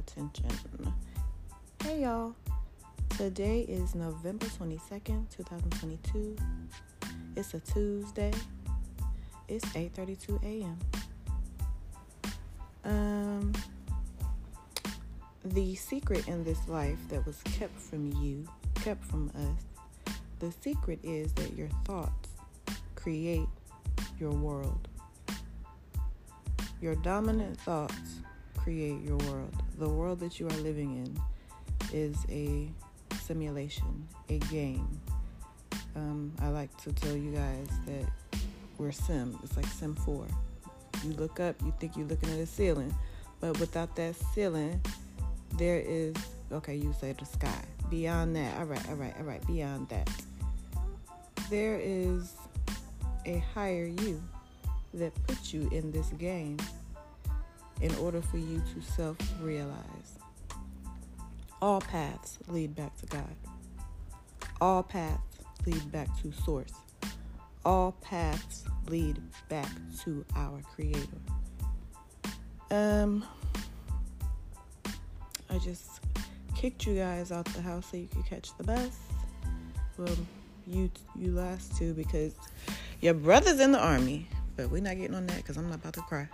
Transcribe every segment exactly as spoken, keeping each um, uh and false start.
attention. Hey y'all, today is November twenty-second, twenty twenty-two. It's a Tuesday. It's eight thirty-two a.m. Um, the secret in this life that was kept from you, kept from us, the secret is that your thoughts create your world. Your dominant thoughts create your world. The world that you are living in is a simulation, a game. Um, I like to tell you guys that we're Sim. It's like Sim four. You look up, you think you're looking at a ceiling, but without that ceiling, there is, okay, you say the sky. Beyond that, all right, all right, all right, beyond that, there is a higher you that puts you in this game in order for you to self-realize. All paths lead back to God. All paths lead back to Source. All paths lead back to our Creator. Um, I just kicked you guys out the house so you could catch the bus. Well, you you last two because your brother's in the army. But we're not getting on that because I'm not about to cry.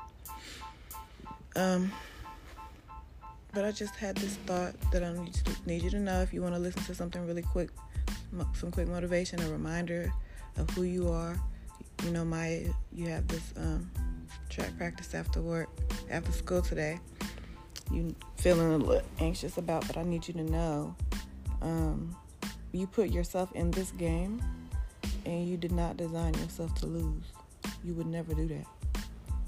Um, but I just had this thought that I need, to, need you to know if you want to listen to something really quick, some quick motivation, a reminder of who you are. You know, my you have this um, track practice after work, after school today. You feeling a little anxious about, but I need you to know um, you put yourself in this game and you did not design yourself to lose. You would never do that.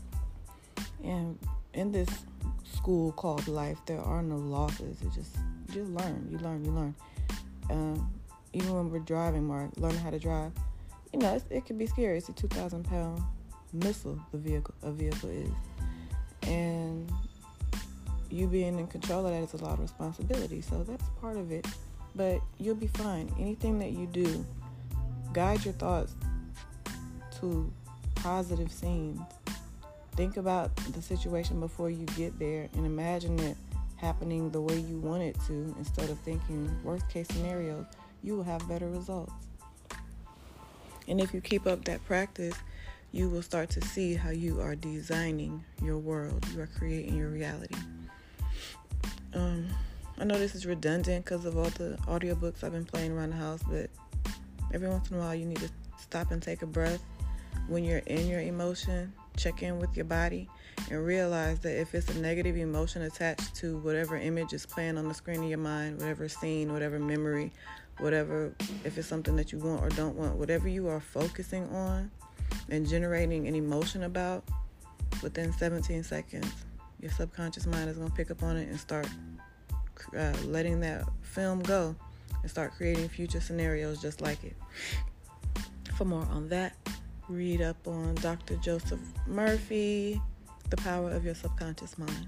And in this school called life, there are no losses. It just, you just learn. You learn, you learn. Um, even when we're driving, Mark, learning how to drive, you know, it's, it can be scary. It's a two thousand pound missile, the vehicle, a vehicle is. And you being in control of that is a lot of responsibility. So that's part of it. But you'll be fine. Anything that you do, guide your thoughts to positive scenes. Think about the situation before you get there and imagine it happening the way you want it to instead of thinking worst case scenarios. You will have better results. And if you keep up that practice, you will start to see how you are designing your world. You are creating your reality. Um, I know this is redundant because of all the audiobooks I've been playing around the house, but every once in a while you need to stop and take a breath. When you're in your emotion, check in with your body and realize that if it's a negative emotion attached to whatever image is playing on the screen of your mind, whatever scene, whatever memory, whatever, if it's something that you want or don't want, whatever you are focusing on and generating an emotion about, within seventeen seconds, your subconscious mind is going to pick up on it and start uh, letting that film go and start creating future scenarios just like it. For more on that, read up on Doctor Joseph Murphy, The Power of Your Subconscious Mind.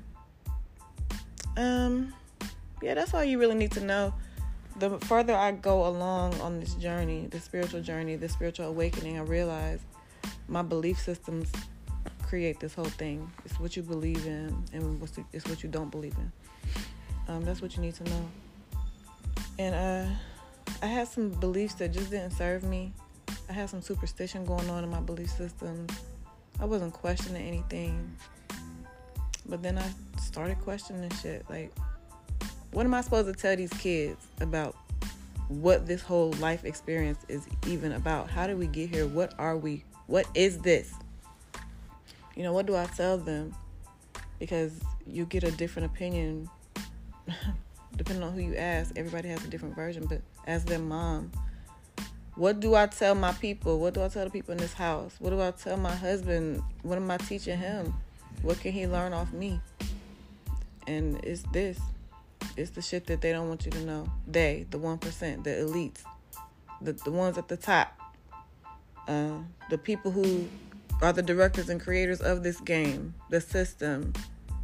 Um, yeah, that's all you really need to know. The further I go along on this journey, the spiritual journey, the spiritual awakening, I realize my belief systems create this whole thing. It's what you believe in and it's what you don't believe in. Um, that's what you need to know. And uh, I had some beliefs that just didn't serve me. I had some superstition going on in my belief system. I wasn't questioning anything. But then I started questioning shit. Like, what am I supposed to tell these kids about what this whole life experience is even about? How did we get here? What are we? What is this? You know, what do I tell them? Because you get a different opinion depending on who you ask. Everybody has a different version. But as their mom, what do I tell my people? What do I tell the people in this house? What do I tell my husband? What am I teaching him? What can he learn off me? And it's this. It's the shit that they don't want you to know. They, the one percent, the elites, the, the ones at the top, uh, the people who are the directors and creators of this game, the system.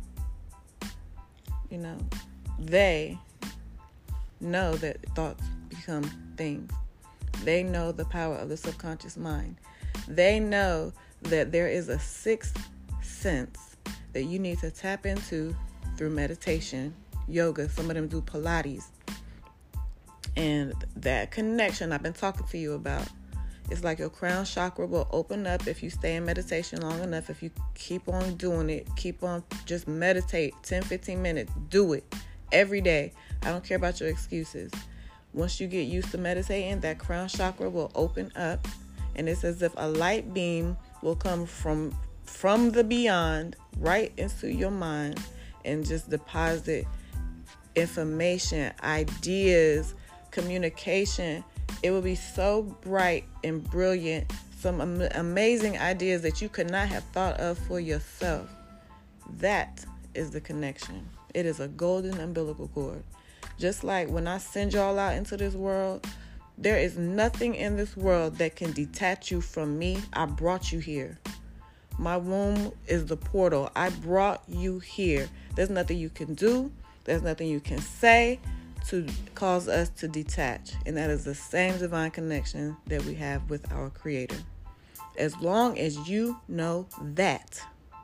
You know, they know that thoughts become things. They know the power of the subconscious mind. They know that there is a sixth sense that you need to tap into through meditation, yoga. Some of them do Pilates. And that connection I've been talking to you about, it's like your crown chakra will open up if you stay in meditation long enough. If you keep on doing it, keep on, just meditate ten, fifteen minutes. Do it every day. I don't care about your excuses. Once you get used to meditating, that crown chakra will open up. And it's as if a light beam will come from, from the beyond right into your mind and just deposit information, ideas, communication. It will be so bright and brilliant. Some am- amazing ideas that you could not have thought of for yourself. That is the connection. It is a golden umbilical cord. Just like when I send y'all out into this world, there is nothing in this world that can detach you from me. I brought you here. My womb is the portal. I brought you here. There's nothing you can do. There's nothing you can say to cause us to detach. And that is the same divine connection that we have with our Creator. As long as you know that,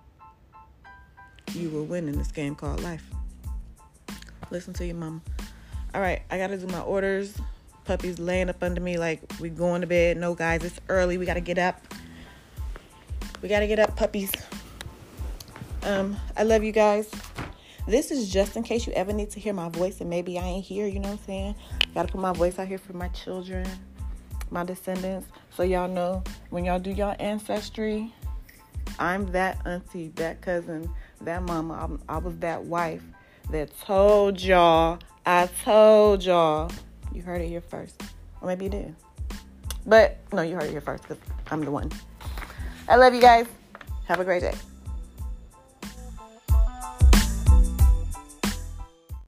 you will win in this game called life. Listen to your mama. All right, I got to do my orders. Puppy's laying up under me like we going to bed. No, guys, it's early. We got to get up. We got to get up, puppies. Um, I love you guys. This is just in case you ever need to hear my voice and maybe I ain't here, you know what I'm saying? Got to put my voice out here for my children, my descendants. So y'all know when y'all do y'all ancestry, I'm that auntie, that cousin, that mama. I'm, I was that wife that told y'all, I told y'all. You heard it here first. Or maybe you didn't. But no, you heard it here first because I'm the one. I love you guys. Have a great day.